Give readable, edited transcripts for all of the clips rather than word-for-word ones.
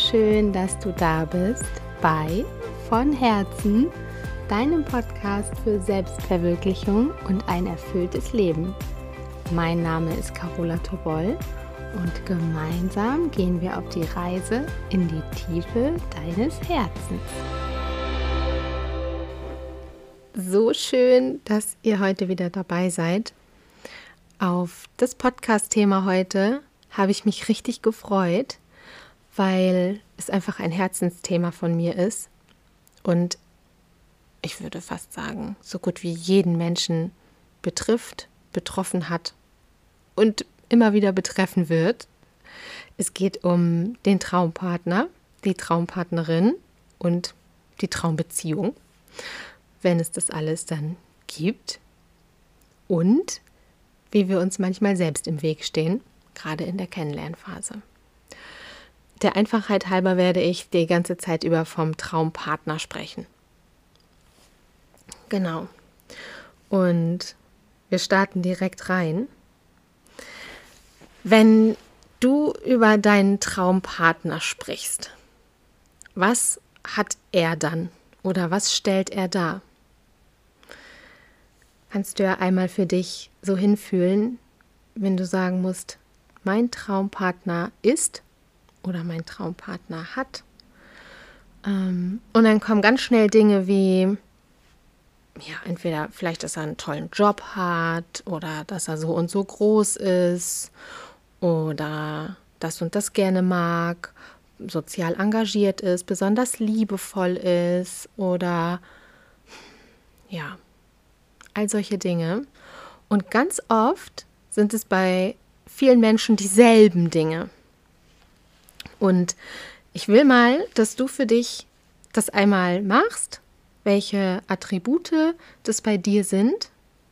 schön, dass du da bist bei Von Herzen, deinem Podcast für Selbstverwirklichung und ein erfülltes Leben. Mein Name ist Carola Tobol und gemeinsam gehen wir auf die Reise in die Tiefe deines Herzens. So schön, dass ihr heute wieder dabei seid. Auf das Podcast-Thema heute habe ich mich richtig gefreut, weil es einfach ein Herzensthema von mir ist und ich würde fast sagen, so gut wie jeden Menschen betrifft, betroffen hat und immer wieder betreffen wird. Es geht um den Traumpartner, die Traumpartnerin und die Traumbeziehung, wenn es das alles dann gibt, und wie wir uns manchmal selbst im Weg stehen, gerade in der Kennenlernphase. Der Einfachheit halber werde ich die ganze Zeit über vom Traumpartner sprechen. Genau. Und wir starten direkt rein. Wenn du über deinen Traumpartner sprichst, was hat er dann oder was stellt er dar? Kannst du ja einmal für dich so hinfühlen, wenn du sagen musst, mein Traumpartner ist oder mein Traumpartner hat. Und dann kommen ganz schnell Dinge wie, ja, entweder vielleicht, dass er einen tollen Job hat oder dass er so und so groß ist oder das und das gerne mag, sozial engagiert ist, besonders liebevoll ist oder ja, all solche Dinge. Und ganz oft sind es bei vielen Menschen dieselben Dinge. Und ich will mal, dass du für dich das einmal machst, welche Attribute das bei dir sind.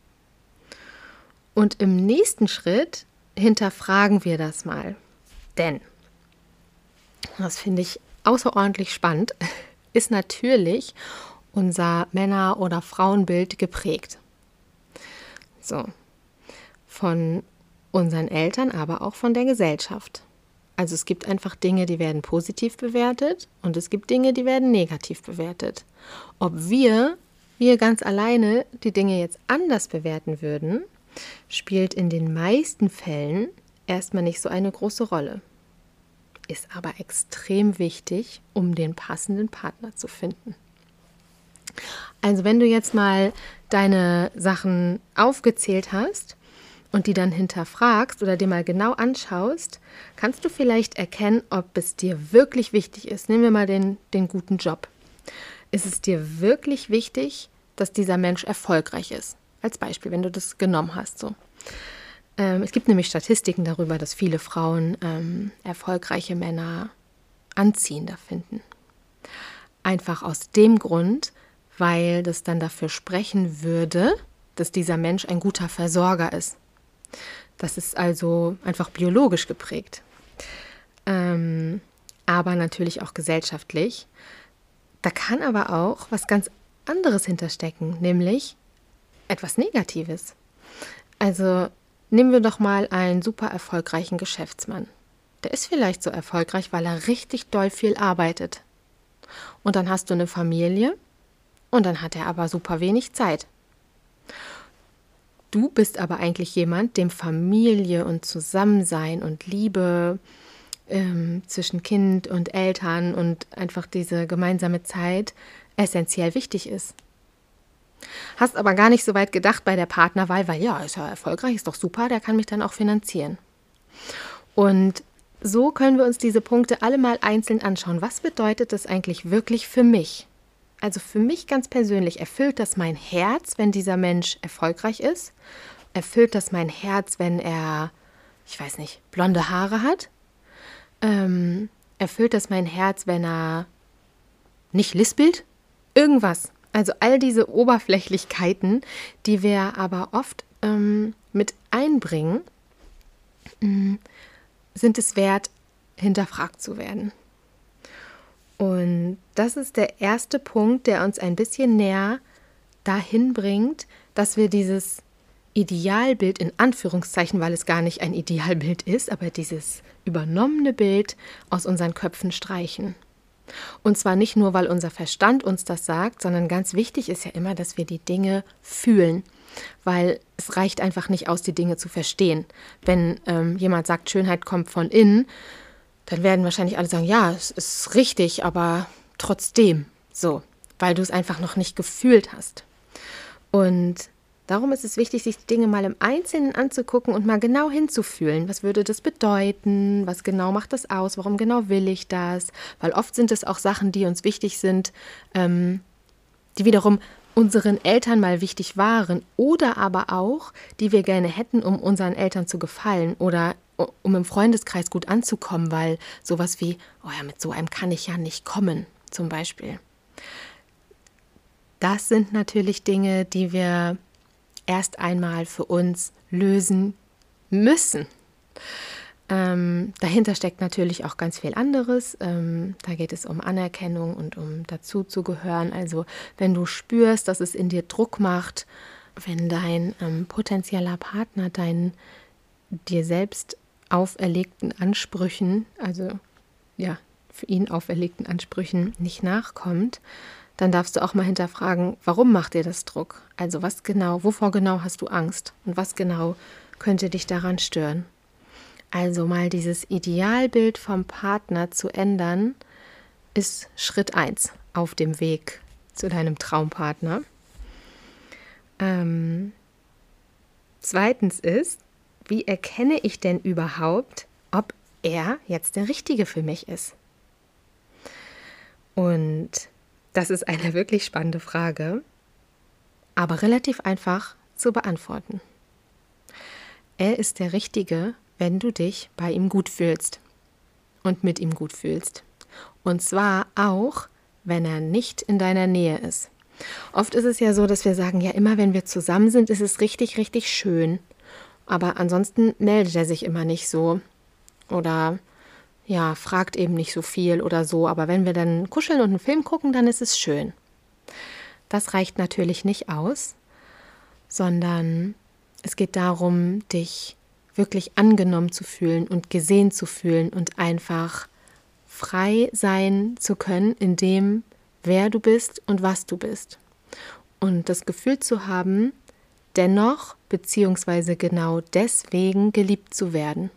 Und im nächsten Schritt hinterfragen wir das mal. Denn, das finde ich außerordentlich spannend, ist natürlich unser Männer- oder Frauenbild geprägt. So, von unseren Eltern, aber auch von der Gesellschaft. Also es gibt einfach Dinge, die werden positiv bewertet und es gibt Dinge, die werden negativ bewertet. Ob wir ganz alleine die Dinge jetzt anders bewerten würden, spielt in den meisten Fällen erstmal nicht so eine große Rolle. Ist aber extrem wichtig, um den passenden Partner zu finden. Also wenn du jetzt mal deine Sachen aufgezählt hast und die dann hinterfragst oder dir mal genau anschaust, kannst du vielleicht erkennen, ob es dir wirklich wichtig ist. Nehmen wir mal den guten Job. Ist es dir wirklich wichtig, dass dieser Mensch erfolgreich ist? Als Beispiel, wenn du das genommen hast. So. Es gibt nämlich Statistiken darüber, dass viele Frauen erfolgreiche Männer anziehender finden. Einfach aus dem Grund, weil das dann dafür sprechen würde, dass dieser Mensch ein guter Versorger ist. Das ist also einfach biologisch geprägt, aber natürlich auch gesellschaftlich. Da kann aber auch was ganz anderes hinterstecken, nämlich etwas Negatives. Also nehmen wir doch mal einen super erfolgreichen Geschäftsmann. Der ist vielleicht so erfolgreich, weil er richtig doll viel arbeitet. Und dann hast du eine Familie und dann hat er aber super wenig Zeit. Du bist aber eigentlich jemand, dem Familie und Zusammensein und Liebe zwischen Kind und Eltern und einfach diese gemeinsame Zeit essentiell wichtig ist. Hast aber gar nicht so weit gedacht bei der Partnerwahl, weil ja, ist ja erfolgreich, ist doch super, der kann mich dann auch finanzieren. Und so können wir uns diese Punkte alle mal einzeln anschauen. Was bedeutet das eigentlich wirklich für mich? Also für mich ganz persönlich, erfüllt das mein Herz, wenn dieser Mensch erfolgreich ist? Erfüllt das mein Herz, wenn er, ich weiß nicht, blonde Haare hat? Erfüllt das mein Herz, wenn er nicht lispelt? Irgendwas. Also all diese Oberflächlichkeiten, die wir aber oft mit einbringen, sind es wert, hinterfragt zu werden. Und das ist der erste Punkt, der uns ein bisschen näher dahin bringt, dass wir dieses Idealbild in Anführungszeichen, weil es gar nicht ein Idealbild ist, aber dieses übernommene Bild aus unseren Köpfen streichen. Und zwar nicht nur, weil unser Verstand uns das sagt, sondern ganz wichtig ist ja immer, dass wir die Dinge fühlen, weil es reicht einfach nicht aus, die Dinge zu verstehen. Wenn jemand sagt, Schönheit kommt von innen, dann werden wahrscheinlich alle sagen, ja, es ist richtig, aber trotzdem so, weil du es einfach noch nicht gefühlt hast. Und darum ist es wichtig, sich die Dinge mal im Einzelnen anzugucken und mal genau hinzufühlen. Was würde das bedeuten? Was genau macht das aus? Warum genau will ich das? Weil oft sind es auch Sachen, die uns wichtig sind, die wiederum unseren Eltern mal wichtig waren oder aber auch, die wir gerne hätten, um unseren Eltern zu gefallen oder um im Freundeskreis gut anzukommen, weil sowas wie, oh ja, mit so einem kann ich ja nicht kommen, zum Beispiel. Das sind natürlich Dinge, die wir erst einmal für uns lösen müssen. Dahinter steckt natürlich auch ganz viel anderes. Da geht es um Anerkennung und um dazuzugehören. Also wenn du spürst, dass es in dir Druck macht, wenn dein potenzieller Partner deinen dir selbst auferlegten Ansprüchen, also ja, für ihn auferlegten Ansprüchen nicht nachkommt, dann darfst du auch mal hinterfragen, warum macht dir das Druck? Also was genau, wovor genau hast du Angst und was genau könnte dich daran stören? Also mal dieses Idealbild vom Partner zu ändern, ist Schritt 1 auf dem Weg zu deinem Traumpartner. Zweitens ist, wie erkenne ich denn überhaupt, ob er jetzt der Richtige für mich ist? Und das ist eine wirklich spannende Frage, aber relativ einfach zu beantworten. Er ist der Richtige, wenn du dich bei ihm gut fühlst und mit ihm gut fühlst. Und zwar auch, wenn er nicht in deiner Nähe ist. Oft ist es ja so, dass wir sagen, ja, immer wenn wir zusammen sind, ist es richtig, richtig schön. Aber ansonsten meldet er sich immer nicht so oder ja, fragt eben nicht so viel oder so. Aber wenn wir dann kuscheln und einen Film gucken, dann ist es schön. Das reicht natürlich nicht aus, sondern es geht darum, dich wirklich angenommen zu fühlen und gesehen zu fühlen und einfach frei sein zu können in dem, wer du bist und was du bist. Und das Gefühl zu haben, dennoch beziehungsweise genau deswegen geliebt zu werden.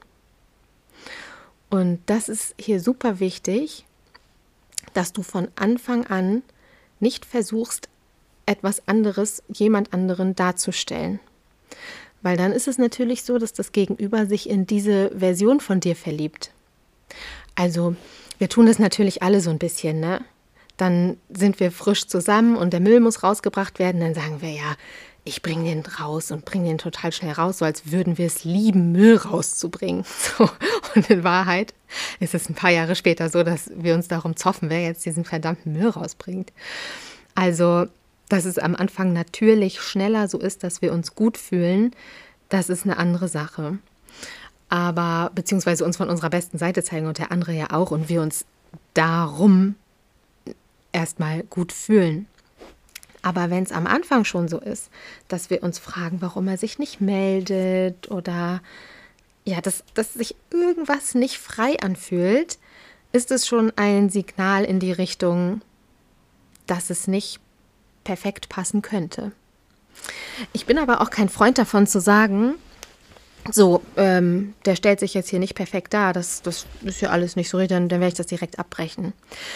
Und das ist hier super wichtig, dass du von Anfang an nicht versuchst, etwas anderes, jemand anderen darzustellen. Weil dann ist es natürlich so, dass das Gegenüber sich in diese Version von dir verliebt. Also wir tun das natürlich alle so ein bisschen, ne? Dann sind wir frisch zusammen und der Müll muss rausgebracht werden. Dann sagen wir ja, ich bringe den raus und bringe den total schnell raus, so als würden wir es lieben, Müll rauszubringen. So. Und in Wahrheit ist es ein paar Jahre später so, dass wir uns darum zoffen, wer jetzt diesen verdammten Müll rausbringt. Also dass es am Anfang natürlich schneller so ist, dass wir uns gut fühlen, das ist eine andere Sache. Aber, beziehungsweise uns von unserer besten Seite zeigen und der andere ja auch und wir uns darum erstmal gut fühlen. Aber wenn es am Anfang schon so ist, dass wir uns fragen, warum er sich nicht meldet oder ja, dass sich irgendwas nicht frei anfühlt, ist es schon ein Signal in die Richtung, dass es nicht perfekt passen könnte. Ich bin aber auch kein Freund davon zu sagen, so, der stellt sich jetzt hier nicht perfekt dar, das ist ja alles nicht so, dann werde ich das direkt abbrechen.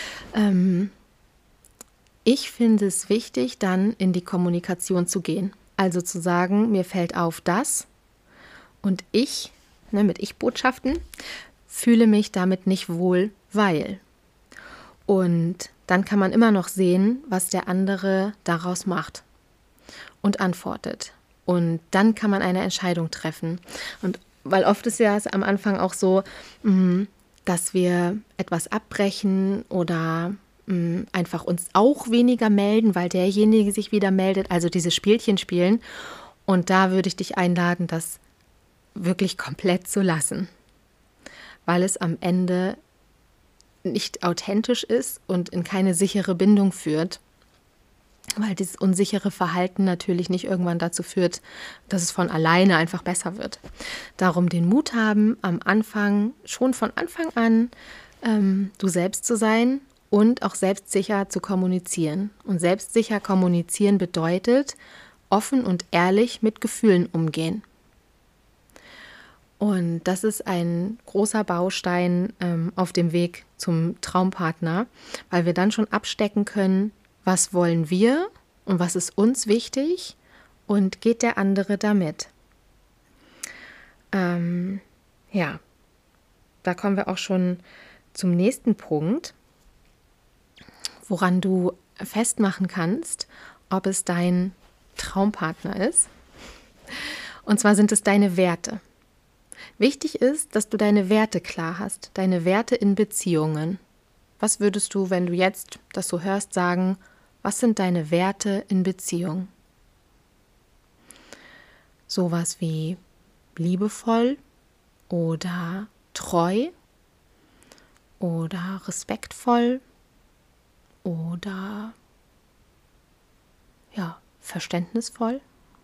Ich finde es wichtig, dann in die Kommunikation zu gehen. Also zu sagen, mir fällt auf das und ich, mit Ich-Botschaften, fühle mich damit nicht wohl, weil. Und dann kann man immer noch sehen, was der andere daraus macht und antwortet. Und dann kann man eine Entscheidung treffen. Und weil oft ist ja es am Anfang auch so, dass wir etwas abbrechen oder einfach uns auch weniger melden, weil derjenige sich wieder meldet, also diese Spielchen spielen. Und da würde ich dich einladen, das wirklich komplett zu lassen, weil es am Ende nicht authentisch ist und in keine sichere Bindung führt. weil dieses unsichere Verhalten natürlich nicht irgendwann dazu führt, dass es von alleine einfach besser wird. Darum den Mut haben, am Anfang, schon von Anfang an, du selbst zu sein und auch selbstsicher zu kommunizieren. Und selbstsicher kommunizieren bedeutet, offen und ehrlich mit Gefühlen umgehen. Und das ist ein großer Baustein auf dem Weg zum Traumpartner, weil wir dann schon abstecken können, was wollen wir und was ist uns wichtig und geht der andere damit. Ja, da kommen wir auch schon zum nächsten Punkt, woran du festmachen kannst, ob es dein Traumpartner ist. Und zwar sind es deine Werte. Wichtig ist, dass du deine Werte klar hast, deine Werte in Beziehungen. Was würdest du, wenn du jetzt das so hörst, sagen, was sind deine Werte in Beziehung? Sowas wie liebevoll oder treu oder respektvoll oder ja, verständnisvoll.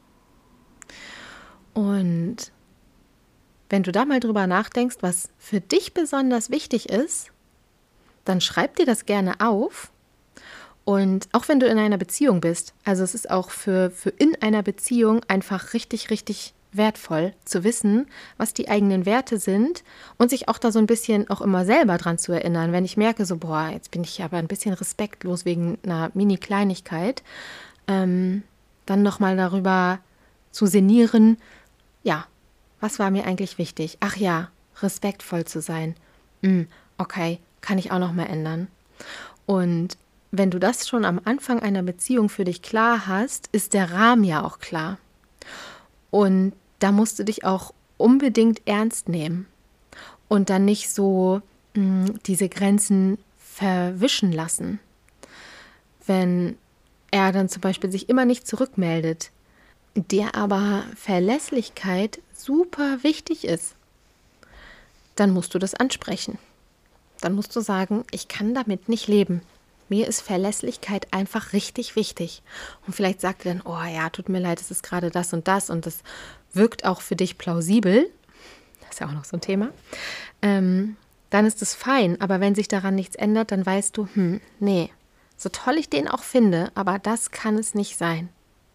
Und wenn du da mal drüber nachdenkst, was für dich besonders wichtig ist, dann schreib dir das gerne auf. Und auch wenn du in einer Beziehung bist, also es ist auch für in einer Beziehung einfach richtig, richtig wertvoll zu wissen, was die eigenen Werte sind und sich auch da so ein bisschen auch immer selber dran zu erinnern. Wenn ich merke, so, boah, jetzt bin ich aber ein bisschen respektlos wegen einer Mini-Kleinigkeit, dann nochmal darüber zu sinnieren, ja, was war mir eigentlich wichtig? Ach ja, respektvoll zu sein. Okay, kann ich auch noch mal ändern. Und wenn du das schon am Anfang einer Beziehung für dich klar hast, ist der Rahmen ja auch klar. Und da musst du dich auch unbedingt ernst nehmen und dann nicht so diese Grenzen verwischen lassen. Wenn er dann zum Beispiel sich immer nicht zurückmeldet, der aber Verlässlichkeit super wichtig ist, dann musst du das ansprechen. Dann musst du sagen, ich kann damit nicht leben. Mir ist Verlässlichkeit einfach richtig wichtig. Und vielleicht sagt er dann, oh ja, tut mir leid, es ist gerade das und das wirkt auch für dich plausibel. Das ist ja auch noch so ein Thema. Dann ist es fein. Aber wenn sich daran nichts ändert, dann weißt du, nee, so toll ich den auch finde, aber das kann es nicht sein.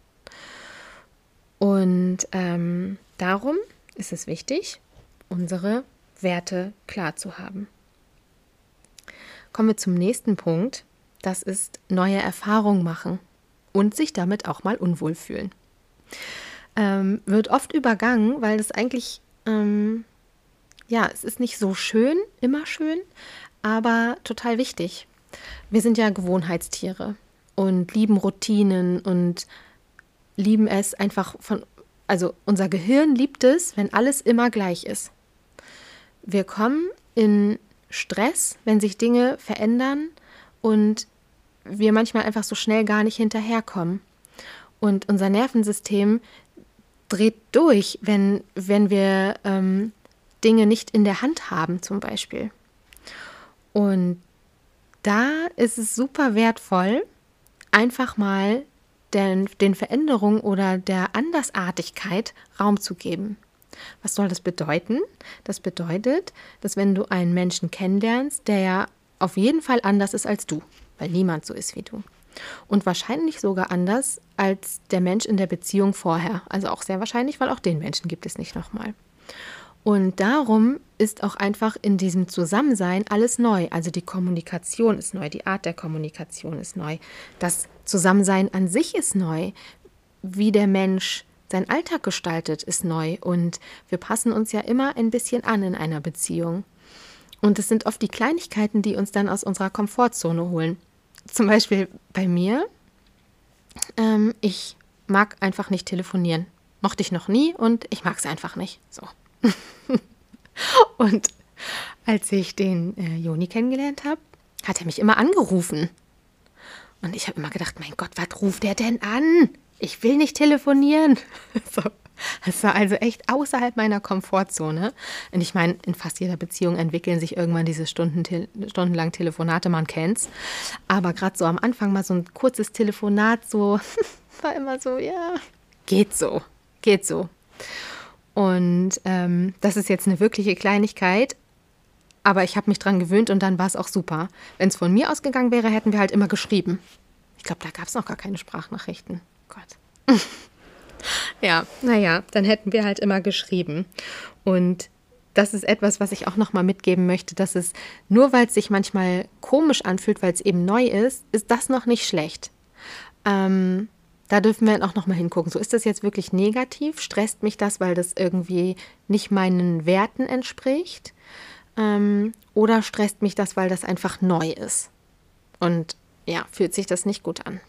Und darum ist es wichtig, unsere Werte klar zu haben. Kommen wir zum nächsten Punkt. Das ist neue Erfahrungen machen und sich damit auch mal unwohl fühlen. Wird oft übergangen, weil das eigentlich, es ist nicht so schön, immer schön, aber total wichtig. Wir sind ja Gewohnheitstiere und lieben Routinen und lieben es einfach also unser Gehirn liebt es, wenn alles immer gleich ist. Wir kommen in Stress, wenn sich Dinge verändern und wir manchmal einfach so schnell gar nicht hinterherkommen. Und unser Nervensystem dreht durch, wenn wir Dinge nicht in der Hand haben zum Beispiel. Und da ist es super wertvoll, einfach mal den Veränderungen oder der Andersartigkeit Raum zu geben. Was soll das bedeuten? Das bedeutet, dass wenn du einen Menschen kennenlernst, der ja auf jeden Fall anders ist als du, weil niemand so ist wie du. Und wahrscheinlich sogar anders als der Mensch in der Beziehung vorher. Also auch sehr wahrscheinlich, weil auch den Menschen gibt es nicht nochmal. Und darum ist auch einfach in diesem Zusammensein alles neu. Also die Kommunikation ist neu, die Art der Kommunikation ist neu. Das Zusammensein an sich ist neu. Wie der Mensch seinen Alltag gestaltet, ist neu. Und wir passen uns ja immer ein bisschen an in einer Beziehung. Und es sind oft die Kleinigkeiten, die uns dann aus unserer Komfortzone holen. Zum Beispiel bei mir, ich mag einfach nicht telefonieren. Mochte ich noch nie und ich mag es einfach nicht. So. Und als ich den Joni kennengelernt habe, hat er mich immer angerufen. Und ich habe immer gedacht, mein Gott, was ruft der denn an? ich will nicht telefonieren. So. Das war also echt außerhalb meiner Komfortzone. Und ich meine, in fast jeder Beziehung entwickeln sich irgendwann diese stundenlang Telefonate, man kennt's. Aber gerade so am Anfang mal so ein kurzes Telefonat, so war immer so, ja, geht so, geht so. Und das ist jetzt eine wirkliche Kleinigkeit, aber ich habe mich dran gewöhnt und dann war es auch super. Wenn es von mir ausgegangen wäre, hätten wir halt immer geschrieben. Ich glaube, da gab es noch gar keine Sprachnachrichten. Gott. Ja, naja, dann hätten wir halt immer geschrieben. Und das ist etwas, was ich auch nochmal mitgeben möchte, dass es nur, weil es sich manchmal komisch anfühlt, weil es eben neu ist das noch nicht schlecht. Da dürfen wir auch nochmal hingucken. So, ist das jetzt wirklich negativ? Stresst mich das, weil das irgendwie nicht meinen Werten entspricht? Oder stresst mich das, weil das einfach neu ist? Und ja, fühlt sich das nicht gut an.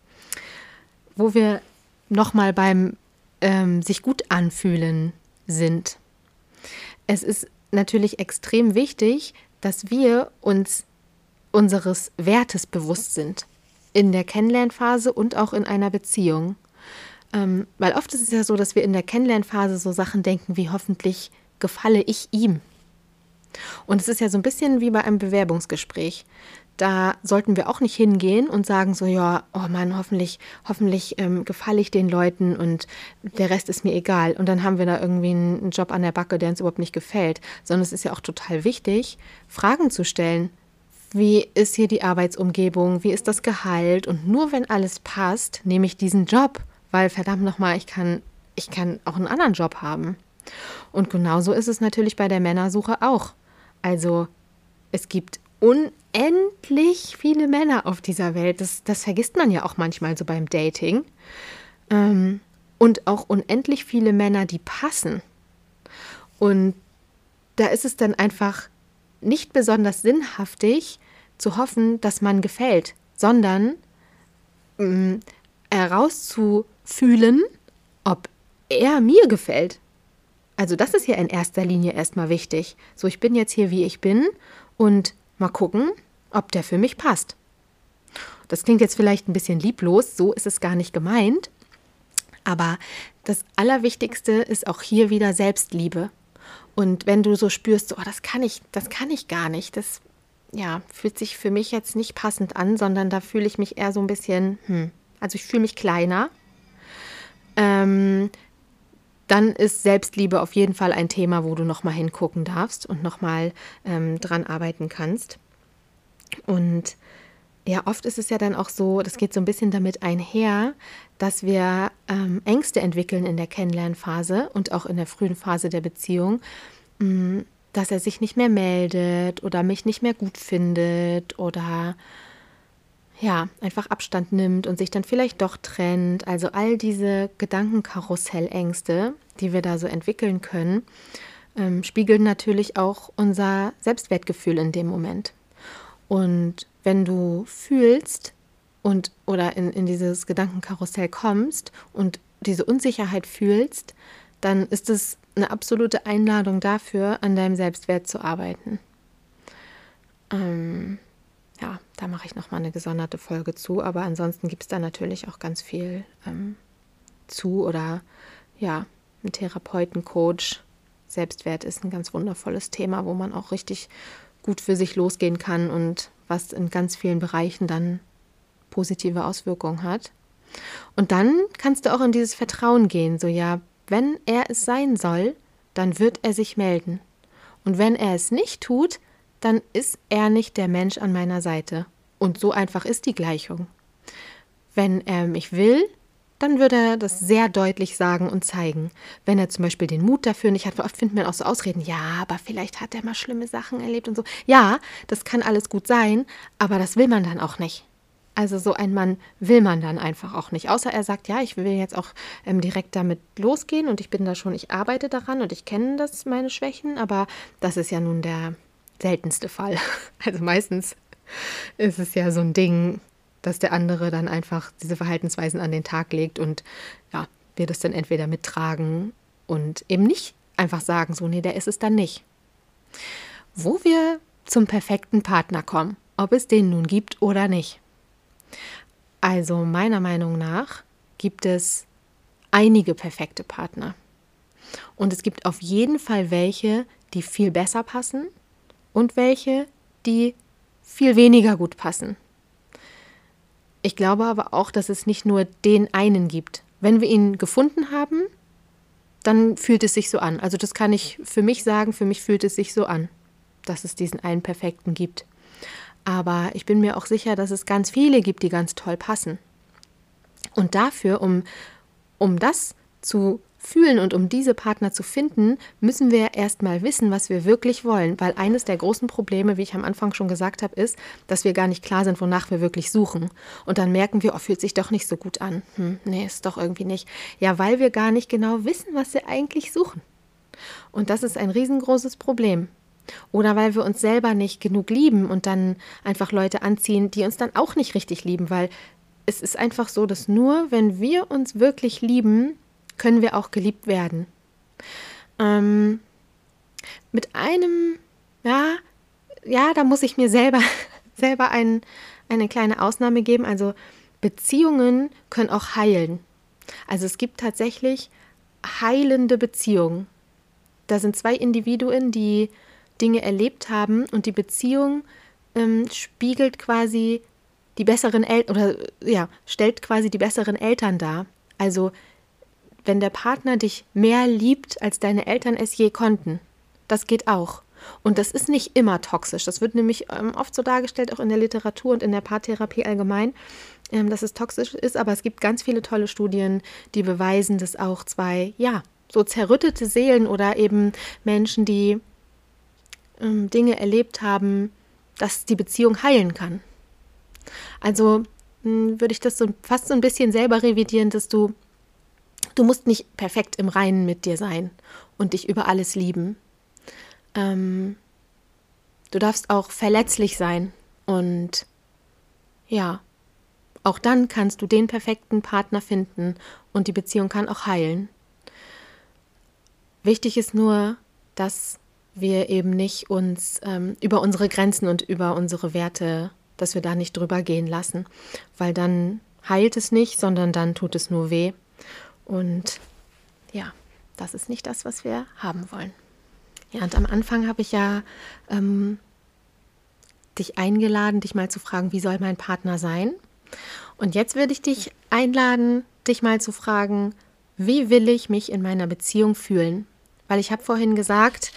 Wo wir nochmal beim sich gut anfühlen sind. Es ist natürlich extrem wichtig, dass wir uns unseres Wertes bewusst sind. In der Kennenlernphase und auch in einer Beziehung. Weil oft ist es ja so, dass wir in der Kennenlernphase so Sachen denken, wie hoffentlich gefalle ich ihm. Und es ist ja so ein bisschen wie bei einem Bewerbungsgespräch. Da sollten wir auch nicht hingehen und sagen so, ja, oh Mann, hoffentlich gefalle ich den Leuten und der Rest ist mir egal. Und dann haben wir da irgendwie einen Job an der Backe, der uns überhaupt nicht gefällt. Sondern es ist ja auch total wichtig, Fragen zu stellen. Wie ist hier die Arbeitsumgebung? Wie ist das Gehalt? Und nur wenn alles passt, nehme ich diesen Job. Weil verdammt nochmal, ich kann auch einen anderen Job haben. Und genauso ist es natürlich bei der Männersuche auch. Also es gibt unendlich viele Männer auf dieser Welt. Das vergisst man ja auch manchmal so beim Dating. Und auch unendlich viele Männer, die passen. Und da ist es dann einfach nicht besonders sinnhaftig zu hoffen, dass man gefällt, sondern herauszufühlen, ob er mir gefällt. Also das ist ja in erster Linie erstmal wichtig. So, ich bin jetzt hier, wie ich bin und mal gucken, ob der für mich passt. Das klingt jetzt vielleicht ein bisschen lieblos, so ist es gar nicht gemeint. Aber das Allerwichtigste ist auch hier wieder Selbstliebe. Und wenn du so spürst, so, oh, das kann ich gar nicht, das ja, fühlt sich für mich jetzt nicht passend an, sondern da fühle ich mich eher so ein bisschen, also ich fühle mich kleiner. Dann ist Selbstliebe auf jeden Fall ein Thema, wo du nochmal hingucken darfst und nochmal dran arbeiten kannst. Und ja, oft ist es ja dann auch so, das geht so ein bisschen damit einher, dass wir Ängste entwickeln in der Kennenlernphase und auch in der frühen Phase der Beziehung, dass er sich nicht mehr meldet oder mich nicht mehr gut findet oder ja, einfach Abstand nimmt und sich dann vielleicht doch trennt. Also all diese Gedankenkaraussellängste, die wir da so entwickeln können, spiegeln natürlich auch unser Selbstwertgefühl in dem Moment. Und wenn du fühlst oder in dieses Gedankenkarussell kommst und diese Unsicherheit fühlst, dann ist es eine absolute Einladung dafür, an deinem Selbstwert zu arbeiten. Ja, da mache ich nochmal eine gesonderte Folge zu, aber ansonsten gibt es da natürlich auch ganz viel zu oder ja, ein Therapeuten, Coach. Selbstwert ist ein ganz wundervolles Thema, wo man auch richtig gut für sich losgehen kann und was in ganz vielen Bereichen dann positive Auswirkungen hat. Und dann kannst du auch in dieses Vertrauen gehen, so ja, wenn er es sein soll, dann wird er sich melden. Und wenn er es nicht tut, dann ist er nicht der Mensch an meiner Seite. Und so einfach ist die Gleichung. Wenn er mich will, dann würde er das sehr deutlich sagen und zeigen. Wenn er zum Beispiel den Mut dafür nicht hat, oft findet man auch so Ausreden, ja, aber vielleicht hat er mal schlimme Sachen erlebt und so. Ja, das kann alles gut sein, aber das will man dann auch nicht. Also so ein Mann will man dann einfach auch nicht. Außer er sagt, ja, ich will jetzt auch direkt damit losgehen und ich arbeite daran und ich kenne das, meine Schwächen, aber das ist ja nun der seltenste Fall. Also meistens ist es ja so ein Ding, dass der andere dann einfach diese Verhaltensweisen an den Tag legt und ja, wir das dann entweder mittragen und eben nicht einfach sagen, so, nee, der ist es dann nicht. Wo wir zum perfekten Partner kommen, ob es den nun gibt oder nicht. Also meiner Meinung nach gibt es einige perfekte Partner. Und es gibt auf jeden Fall welche, die viel besser passen und welche, die viel weniger gut passen. Ich glaube aber auch, dass es nicht nur den einen gibt. Wenn wir ihn gefunden haben, dann fühlt es sich so an. Also das kann ich für mich sagen, für mich fühlt es sich so an, dass es diesen einen Perfekten gibt. Aber ich bin mir auch sicher, dass es ganz viele gibt, die ganz toll passen. Und dafür, um das zu fühlen und um diese Partner zu finden, müssen wir erst mal wissen, was wir wirklich wollen. Weil eines der großen Probleme, wie ich am Anfang schon gesagt habe, ist, dass wir gar nicht klar sind, wonach wir wirklich suchen. Und dann merken wir, oh, fühlt sich doch nicht so gut an. Nee, ist doch irgendwie nicht. Ja, weil wir gar nicht genau wissen, was wir eigentlich suchen. Und das ist ein riesengroßes Problem. Oder weil wir uns selber nicht genug lieben und dann einfach Leute anziehen, die uns dann auch nicht richtig lieben. Weil es ist einfach so, dass nur wenn wir uns wirklich lieben, können wir auch geliebt werden. Mit einem, da muss ich mir selber eine kleine Ausnahme geben. Also Beziehungen können auch heilen. Also es gibt tatsächlich heilende Beziehungen. Da sind zwei Individuen, die Dinge erlebt haben und die Beziehung spiegelt quasi die besseren Eltern stellt quasi die besseren Eltern dar. Also wenn der Partner dich mehr liebt, als deine Eltern es je konnten. Das geht auch. Und das ist nicht immer toxisch. Das wird nämlich oft so dargestellt, auch in der Literatur und in der Paartherapie allgemein, dass es toxisch ist. Aber es gibt ganz viele tolle Studien, die beweisen, dass auch zwei, so zerrüttete Seelen oder eben Menschen, die Dinge erlebt haben, dass die Beziehung heilen kann. Also würde ich das fast so ein bisschen selber revidieren, dass du musst nicht perfekt im Reinen mit dir sein und dich über alles lieben. Du darfst auch verletzlich sein und auch dann kannst du den perfekten Partner finden und die Beziehung kann auch heilen. Wichtig ist nur, dass wir eben nicht uns über unsere Grenzen und über unsere Werte, dass wir da nicht drüber gehen lassen, weil dann heilt es nicht, sondern dann tut es nur weh. Und das ist nicht das, was wir haben wollen. Ja, und am Anfang habe ich dich eingeladen, dich mal zu fragen, wie soll mein Partner sein? Und jetzt würde ich dich einladen, dich mal zu fragen, wie will ich mich in meiner Beziehung fühlen? Weil ich habe vorhin gesagt,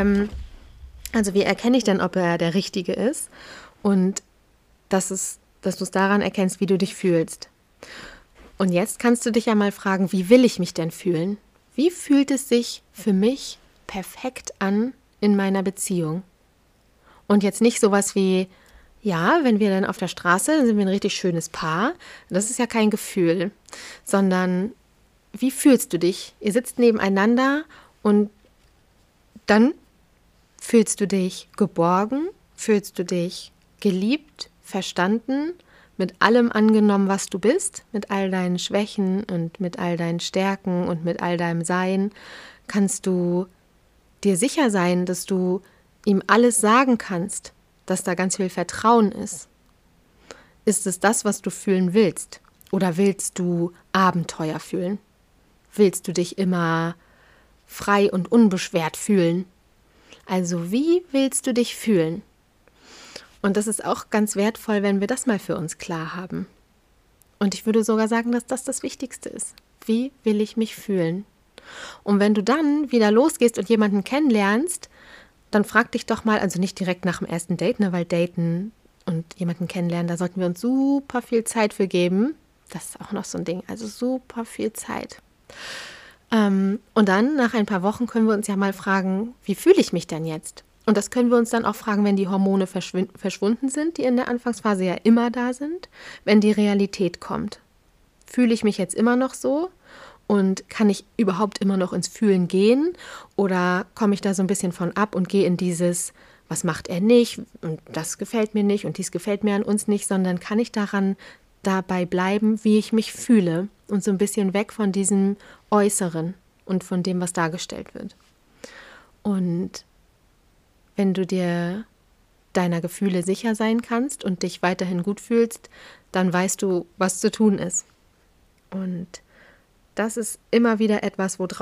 wie erkenne ich denn, ob er der Richtige ist? Und dass du es daran erkennst, wie du dich fühlst. Und jetzt kannst du dich ja mal fragen, wie will ich mich denn fühlen? Wie fühlt es sich für mich perfekt an in meiner Beziehung? Und jetzt nicht sowas wie, wenn wir dann auf der Straße, dann sind wir ein richtig schönes Paar. Das ist ja kein Gefühl, sondern wie fühlst du dich? Ihr sitzt nebeneinander und dann fühlst du dich geborgen, fühlst du dich geliebt, verstanden, mit allem angenommen, was du bist, mit all deinen Schwächen und mit all deinen Stärken und mit all deinem Sein, kannst du dir sicher sein, dass du ihm alles sagen kannst, dass da ganz viel Vertrauen ist. Ist es das, was du fühlen willst? Oder willst du Abenteuer fühlen? Willst du dich immer frei und unbeschwert fühlen? Also wie willst du dich fühlen? Und das ist auch ganz wertvoll, wenn wir das mal für uns klar haben. Und ich würde sogar sagen, dass das das Wichtigste ist. Wie will ich mich fühlen? Und wenn du dann wieder losgehst und jemanden kennenlernst, dann frag dich doch mal, also nicht direkt nach dem ersten Date, weil Daten und jemanden kennenlernen, da sollten wir uns super viel Zeit für geben. Das ist auch noch so ein Ding, also super viel Zeit. Und dann, nach ein paar Wochen, können wir uns ja mal fragen, wie fühle ich mich denn jetzt? Und das können wir uns dann auch fragen, wenn die Hormone verschwunden sind, die in der Anfangsphase ja immer da sind, wenn die Realität kommt. Fühle ich mich jetzt immer noch so? Und kann ich überhaupt immer noch ins Fühlen gehen? Oder komme ich da so ein bisschen von ab und gehe in dieses, was macht er nicht? Und das gefällt mir nicht und dies gefällt mir an uns nicht, sondern kann ich dabei bleiben, wie ich mich fühle und so ein bisschen weg von diesem Äußeren und von dem, was dargestellt wird. Und wenn du dir deiner Gefühle sicher sein kannst und dich weiterhin gut fühlst, dann weißt du, was zu tun ist. Und das ist immer wieder etwas, wo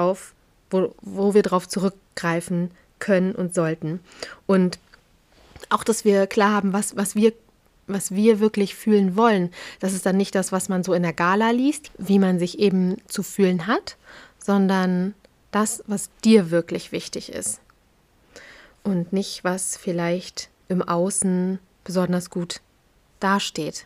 wir drauf zurückgreifen können und sollten. Und auch, dass wir klar haben, was wir wirklich fühlen wollen. Das ist dann nicht das, was man so in der Gala liest, wie man sich eben zu fühlen hat, sondern das, was dir wirklich wichtig ist. Und nicht, was vielleicht im Außen besonders gut dasteht.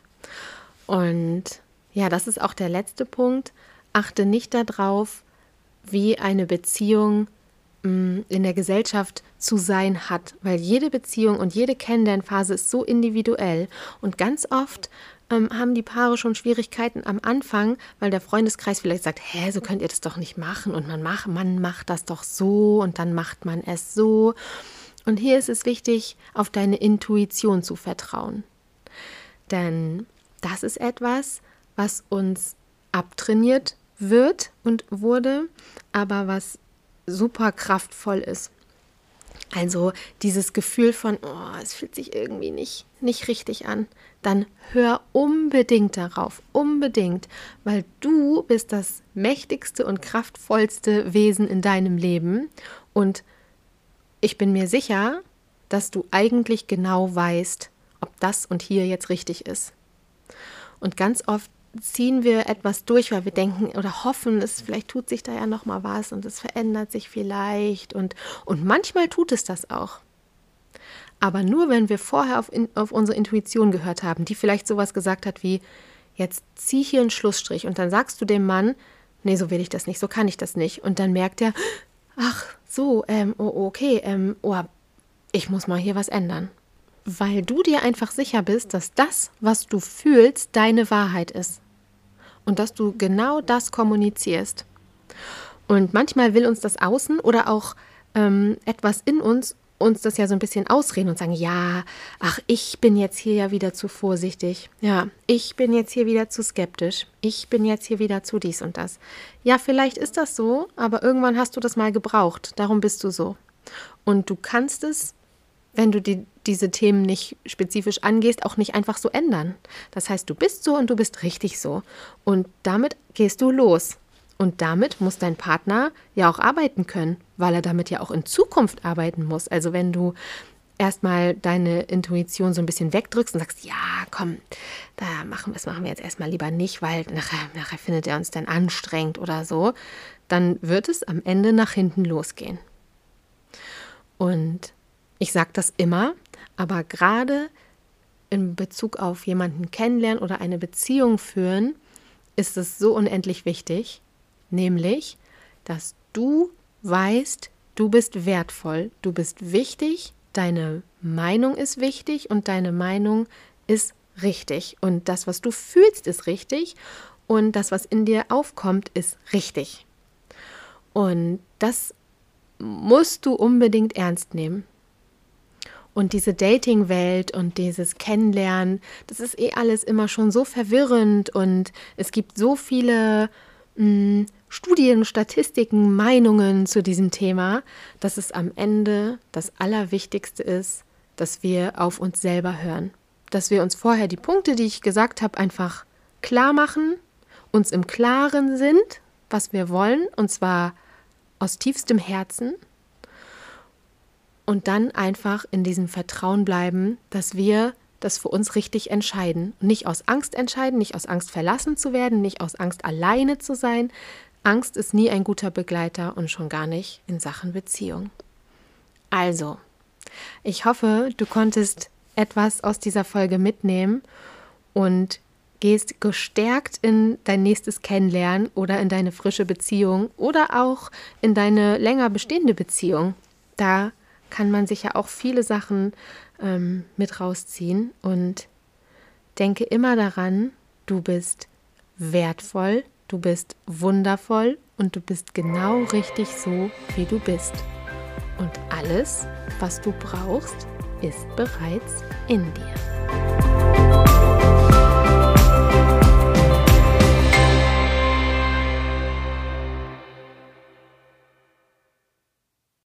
Und ja, das ist auch der letzte Punkt. Achte nicht darauf, wie eine Beziehung in der Gesellschaft zu sein hat, weil jede Beziehung und jede Kennenlernphase ist so individuell und ganz oft haben die Paare schon Schwierigkeiten am Anfang, weil der Freundeskreis vielleicht sagt, so könnt ihr das doch nicht machen und man macht das doch so und dann macht man es so. Und hier ist es wichtig, auf deine Intuition zu vertrauen, denn das ist etwas, was uns abtrainiert wird und wurde, aber was super kraftvoll ist. Also dieses Gefühl von, es fühlt sich irgendwie nicht richtig an, dann hör unbedingt darauf, unbedingt, weil du bist das mächtigste und kraftvollste Wesen in deinem Leben und ich bin mir sicher, dass du eigentlich genau weißt, ob das und hier jetzt richtig ist. Und ganz oft ziehen wir etwas durch, weil wir denken oder hoffen, vielleicht tut sich da ja noch mal was und es verändert sich vielleicht und manchmal tut es das auch. Aber nur, wenn wir vorher auf unsere Intuition gehört haben, die vielleicht sowas gesagt hat wie, jetzt zieh hier einen Schlussstrich und dann sagst du dem Mann, nee, so will ich das nicht, so kann ich das nicht. Und dann merkt er, ach so, okay, ich muss mal hier was ändern. Weil du dir einfach sicher bist, dass das, was du fühlst, deine Wahrheit ist. Und dass du genau das kommunizierst. Und manchmal will uns das Außen oder auch etwas in uns das ja so ein bisschen ausreden und sagen, ja, ach, ich bin jetzt hier ja wieder zu vorsichtig. Ja, ich bin jetzt hier wieder zu skeptisch. Ich bin jetzt hier wieder zu dies und das. Ja, vielleicht ist das so, aber irgendwann hast du das mal gebraucht. Darum bist du so. Und du kannst es, wenn du diese Themen nicht spezifisch angehst, auch nicht einfach so ändern. Das heißt, du bist so und du bist richtig so. Und damit gehst du los. Und damit muss dein Partner ja auch arbeiten können, weil er damit ja auch in Zukunft arbeiten muss. Also wenn du erstmal deine Intuition so ein bisschen wegdrückst und sagst, ja, komm, das machen wir jetzt erstmal lieber nicht, weil nachher findet er uns dann anstrengend oder so, dann wird es am Ende nach hinten losgehen. Und ich sage das immer, aber gerade in Bezug auf jemanden kennenlernen oder eine Beziehung führen, ist es so unendlich wichtig, nämlich, dass du weißt, du bist wertvoll, du bist wichtig, deine Meinung ist wichtig und deine Meinung ist richtig. Und das, was du fühlst, ist richtig und das, was in dir aufkommt, ist richtig. Und das musst du unbedingt ernst nehmen. Und diese Dating-Welt und dieses Kennenlernen, das ist alles immer schon so verwirrend und es gibt so viele Studien, Statistiken, Meinungen zu diesem Thema, dass es am Ende das Allerwichtigste ist, dass wir auf uns selber hören. Dass wir uns vorher die Punkte, die ich gesagt habe, einfach klar machen, uns im Klaren sind, was wir wollen, und zwar aus tiefstem Herzen. Und dann einfach in diesem Vertrauen bleiben, dass wir das für uns richtig entscheiden. Nicht aus Angst entscheiden, nicht aus Angst verlassen zu werden, nicht aus Angst alleine zu sein. Angst ist nie ein guter Begleiter und schon gar nicht in Sachen Beziehung. Also, ich hoffe, du konntest etwas aus dieser Folge mitnehmen und gehst gestärkt in dein nächstes Kennenlernen oder in deine frische Beziehung oder auch in deine länger bestehende Beziehung. Da kann man sich ja auch viele Sachen mit rausziehen und denke immer daran, du bist wertvoll, du bist wundervoll und du bist genau richtig so, wie du bist. Und alles, was du brauchst, ist bereits in dir.